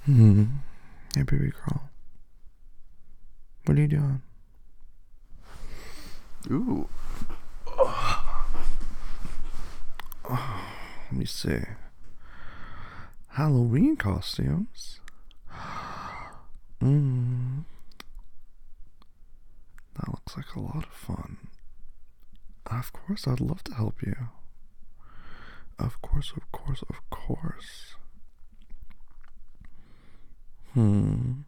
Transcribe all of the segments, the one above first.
Hmm. Hey, baby girl. What are you doing? Ooh. Let me see. Halloween costumes. Mmm. That looks like a lot of fun. Of course, I'd love to help you. Of course, of course, of course. Hmm.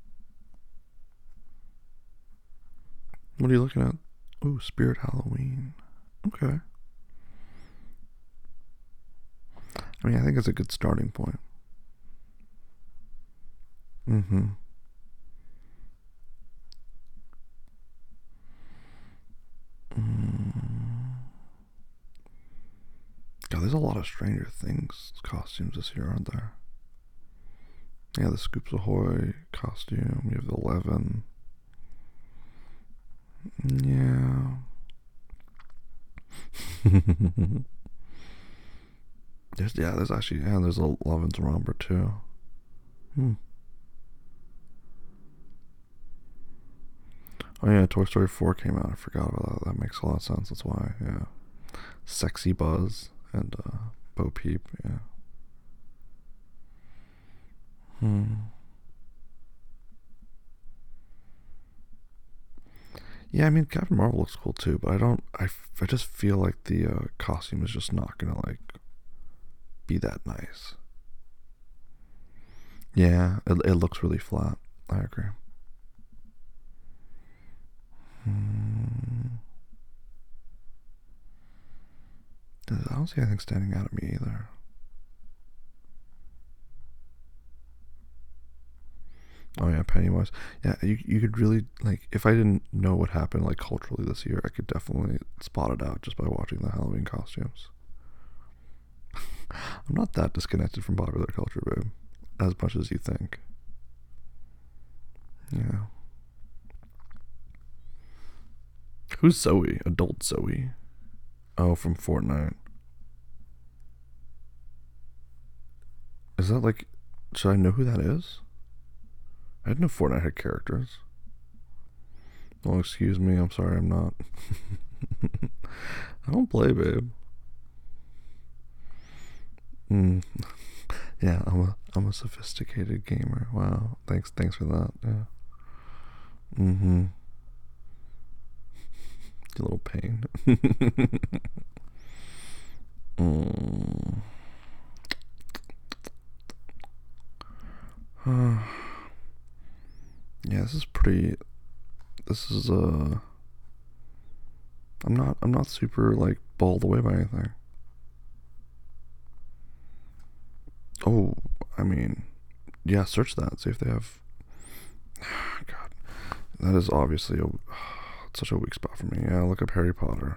What are you looking at? Ooh, Spirit Halloween. Okay. I mean, I think it's a good starting point. Mm-hmm. Mm. God, there's a lot of Stranger Things costumes this year, aren't there? Yeah, the Scoops Ahoy costume. You have the 11. Yeah. there's actually, there's 11's Romper too. Hmm. Oh yeah, Toy Story 4 came out. I forgot about that. That makes a lot of sense. That's why, yeah. Sexy Buzz and Bo Peep, yeah. Hmm. Yeah, I mean, Captain Marvel looks cool too, but I just feel like the costume is just not gonna, like, be that nice. Yeah, it looks really flat. I agree. Hmm. I don't see anything standing out at me either. Oh yeah, Pennywise. Yeah, you could really, like, if I didn't know what happened, like, culturally this year, I could definitely spot it out just by watching the Halloween costumes. I'm not that disconnected from popular culture, babe, as much as you think. Yeah. Who's Zoe? Adult Zoe. Oh, from Fortnite. Is that like? Should I know who that is? I didn't know Fortnite had characters. Oh, excuse me. I'm sorry. I'm not. I don't play, babe. Mm, yeah, I'm a sophisticated gamer. Wow. Thanks for that. Yeah. Mm-hmm. You little pain. mm. Yeah, this is pretty. This is I'm not super, like, balled away by anything. Oh, I mean, yeah. Search that. See if they have. God, that is obviously such a weak spot for me. Yeah, look up Harry Potter.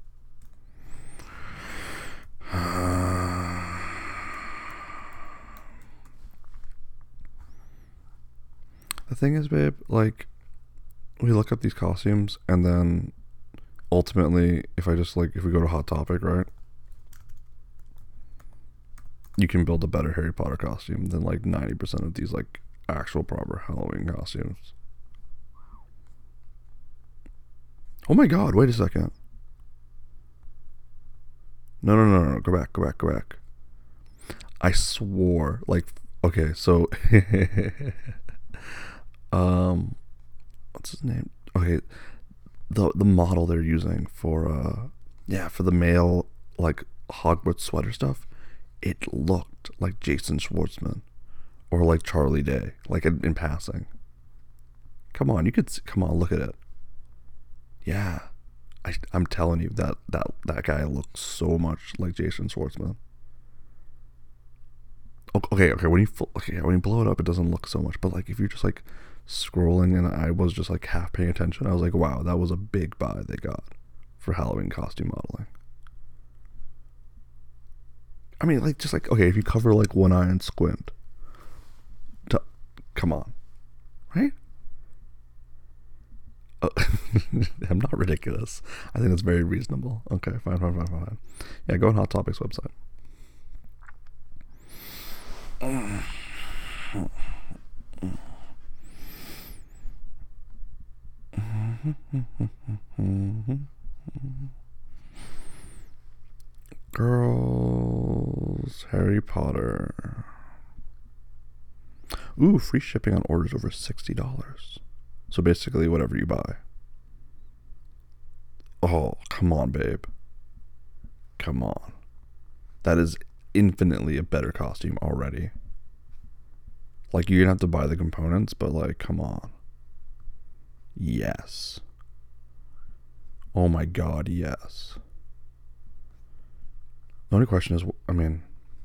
The thing is, babe, like, we look up these costumes, and then ultimately, if we go to Hot Topic, right, you can build a better Harry Potter costume than, like, 90% of these, like, actual proper Halloween costumes. Oh my God! Wait a second. No, no, no, no, no. Go back, go back, go back. I swore, like, okay, so, um, what's his name? Okay, the model they're using for for the male, like, Hogwarts sweater stuff, it looked like Jason Schwartzman or like Charlie Day, like, in passing. Come on, come on, look at it. Yeah, I'm telling you that guy looks so much like Jason Schwartzman. Okay, okay, when you blow it up, it doesn't look so much. But, like, if you're just, like, scrolling, and I was just, like, half paying attention, I was like, wow, that was a big buy they got for Halloween costume modeling. I mean, like, just, like, okay, if you cover, like, one eye and squint, to, come on, right? Uh, I'm not ridiculous. I think that's very reasonable. Okay, fine, fine, fine, fine. Yeah, go on Hot Topics website. Girls, Harry Potter. Ooh, free shipping on orders over $60. So basically, whatever you buy. Oh, come on, babe. Come on. That is infinitely a better costume already. Like, you're gonna have to buy the components, but like, come on. Yes. Oh my god, yes. The only question is, I mean,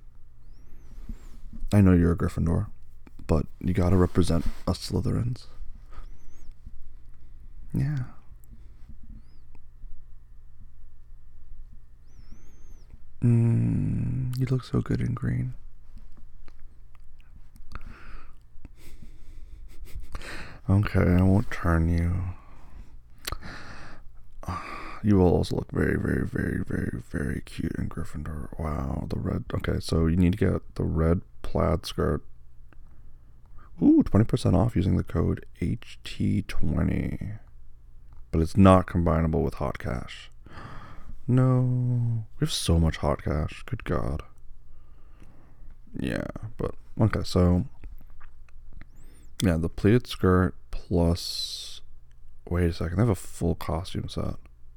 I know you're a Gryffindor, but you gotta represent us Slytherins. Yeah. You look so good in green. Okay, I won't turn you. You will also look very, very, very, very, very cute in Gryffindor. Wow, the red. Okay, so you need to get the red plaid skirt. Ooh, 20% off using the code HT20. But it's not combinable with hot cash. No. We have so much hot cash. Good God. Yeah, but okay, so yeah, the pleated skirt plus. Wait a second, they have a full costume set.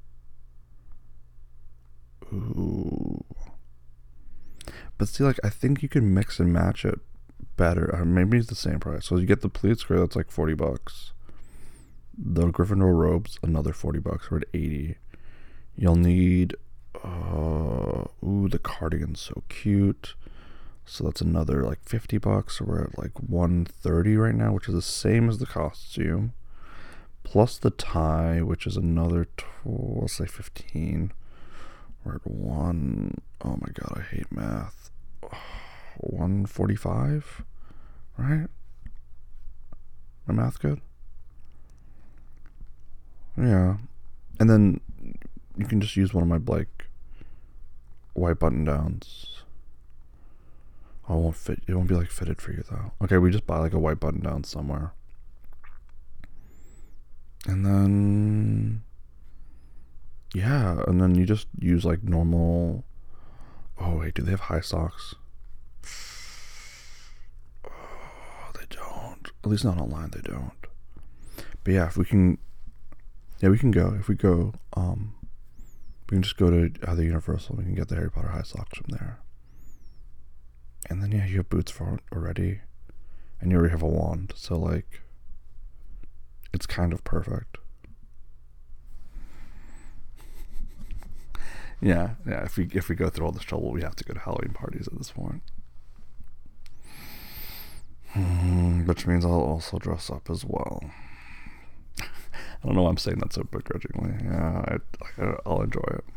Ooh. But see, like, I think you can mix and match it better. Maybe it's the same price. So you get the pleated skirt, that's like $40. The Gryffindor robes, another $40. We're at 80. You'll need. Ooh, the cardigan's so cute. So that's another like $50. So we're at like 130 right now, which is the same as the costume. Plus the tie, which is another, let's say 15. We're at one. Oh my god, I hate math. 145, right? My math good? Yeah. And then you can just use one of my like white button downs. Oh, it won't fit. It won't be like fitted for you though. Okay, we just buy like a white button down somewhere. And then yeah, and then you just use like normal. Oh wait, do they have high socks? Oh, they don't. At least not online. They don't. But yeah, if we can, yeah, we can go. If we go, we can just go to either Universal. We can get the Harry Potter high socks from there. And then yeah, you have boots for it already, and you already have a wand. So like, it's kind of perfect. Yeah. If we go through all this trouble, we have to go to Halloween parties at this point. Which means I'll also dress up as well. I don't know why I'm saying that so begrudgingly. Yeah, I'll enjoy it.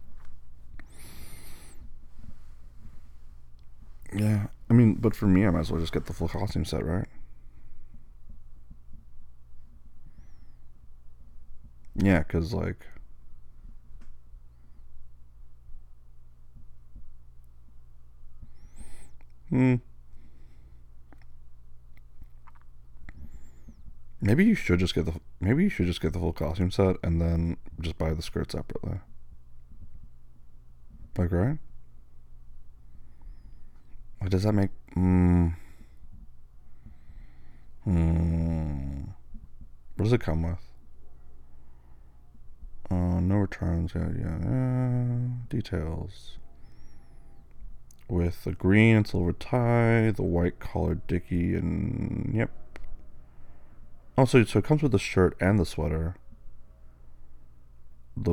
Yeah, I mean, but for me, I might as well just get the full costume set, right? Yeah, because like, hmm, maybe you should just get the full costume set and then just buy the skirt separately. Like, right? Like, does that make what does it come with? No returns. Yeah. Details. With the green and silver tie, the white collared dicky, and yep. Oh, so it comes with the shirt and the sweater. The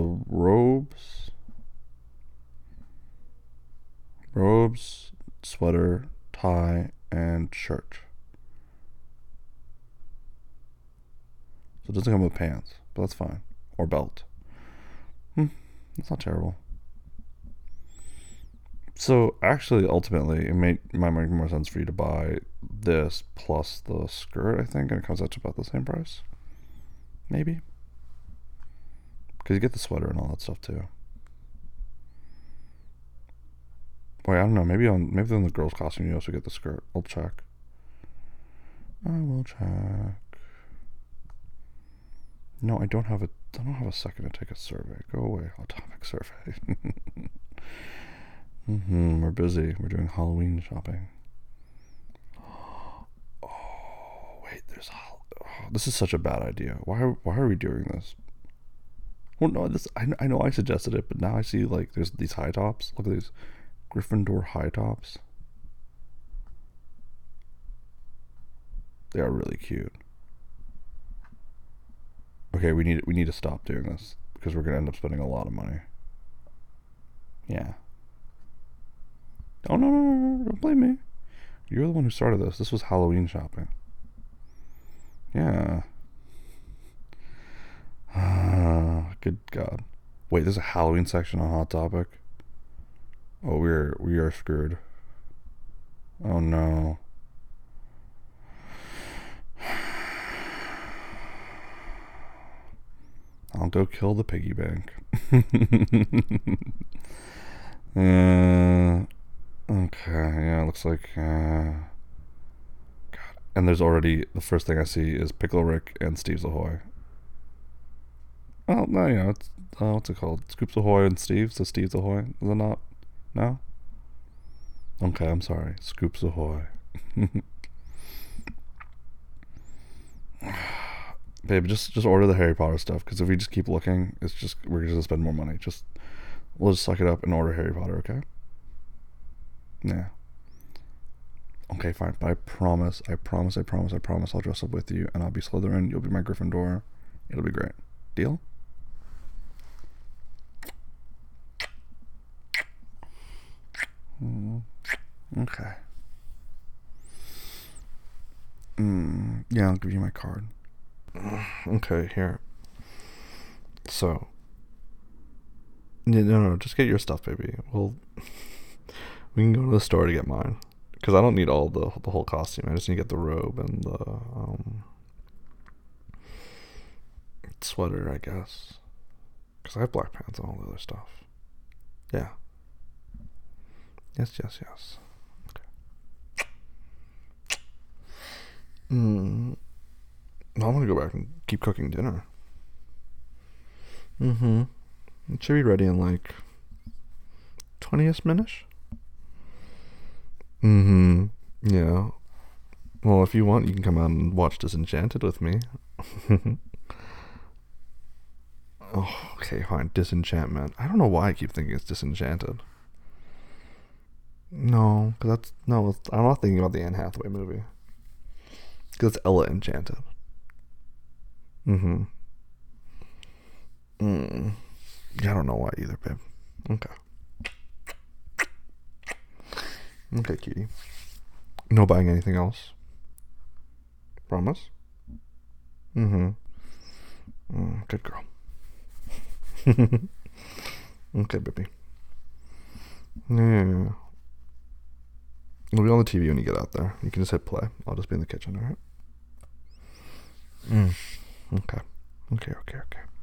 robes, sweater, tie, and shirt. So it doesn't come with pants, but that's fine. Or belt. That's not terrible. So actually, ultimately, might make more sense for you to buy this plus the skirt, I think, and it comes out to about the same price. Maybe. Because you get the sweater and all that stuff too. Wait, I don't know. Maybe on the girls' costume you also get the skirt. I'll check. I will check. No, I don't have a second to take a survey. Go away, Hot Topic survey. We're busy. We're doing Halloween shopping. Oh, wait, this is such a bad idea. Why are we doing this? Well, no, I know I suggested it, but now I see like there's these high tops. Look at these Gryffindor high tops. They are really cute. Okay, we need to stop doing this because we're gonna end up spending a lot of money. Yeah. Oh no, don't blame me. You're the one who started this. This was Halloween shopping. Yeah. Good God. Wait, there's a Halloween section on Hot Topic. Oh, we are screwed. Oh no. I'll go kill the piggy bank. Okay, yeah, it looks like God. And there's already the first thing I see is Pickle Rick and Steve's Ahoy. Oh no, it's what's it called? Scoops Ahoy and Steve's. So Steve's Ahoy, is it not? No. Okay, I'm sorry. Scoops Ahoy. Babe, just order the Harry Potter stuff because if we just keep looking, we're gonna spend more money. We'll just suck it up and order Harry Potter, okay? Yeah. Okay, fine. But I promise, I'll dress up with you and I'll be Slytherin. You'll be my Gryffindor. It'll be great. Deal? Okay. Yeah, I'll give you my card. Okay, here. So. No, just get your stuff, baby. We can go to the store to get mine. Because I don't need all the whole costume. I just need to get the robe and the sweater, I guess. Because I have black pants and all the other stuff. Yeah. Yes. Okay. I'm gonna go back and keep cooking dinner. It should be ready in like 20ish minutes. Yeah. Well, if you want, you can come out and watch Disenchanted with me. Oh, okay, fine. Disenchantment. I don't know why I keep thinking it's Disenchanted. No, because I'm not thinking about the Anne Hathaway movie. Because it's Ella Enchanted. Yeah, I don't know why either, babe. Okay, cutie. No buying anything else. Promise? Good girl. Okay, baby. Yeah. It'll be on the TV when you get out there. You can just hit play. I'll just be in the kitchen, alright? Okay.